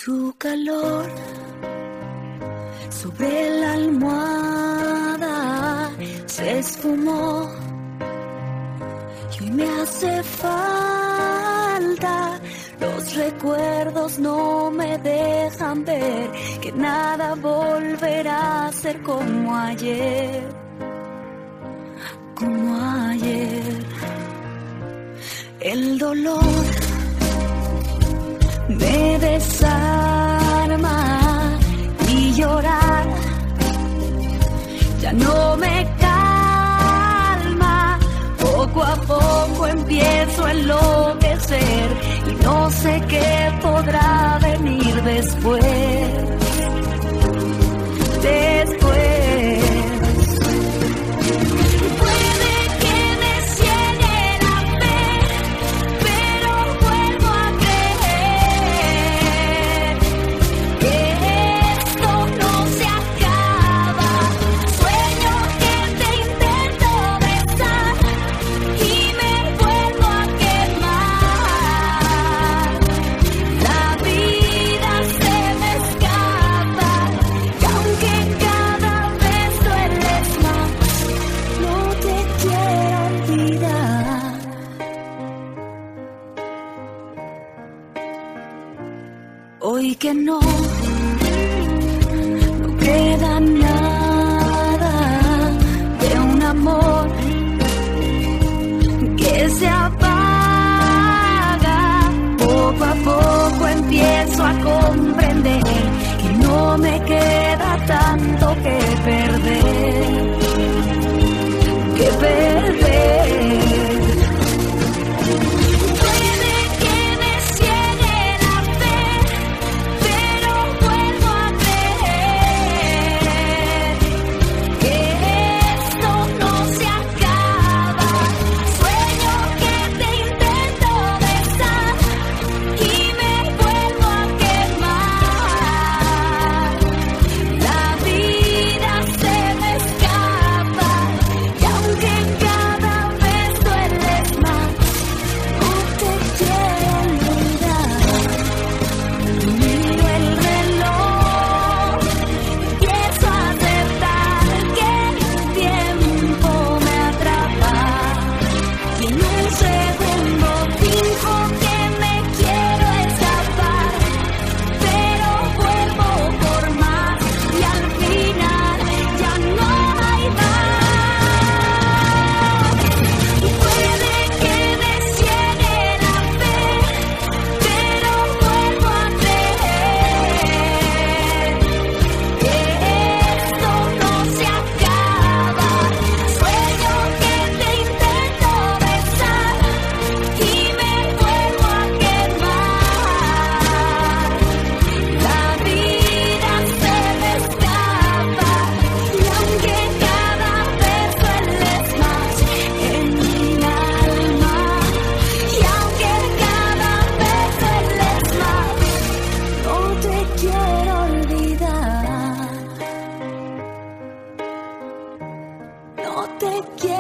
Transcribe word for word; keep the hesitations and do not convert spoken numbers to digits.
Tu calor sobre la almohada se esfumó y hoy me hace falta. Los recuerdos no me dejan ver que nada volverá a ser como ayer, como ayer. El dolor me desarma y llorar ya no me calma. Poco a poco empiezo a enloquecer y no sé qué podrá venir después. Después. Hoy que no, no queda nada de un amor que se apaga. Poco a poco empiezo a comprender que no me queda tanto que perder, que perder. Te quiero.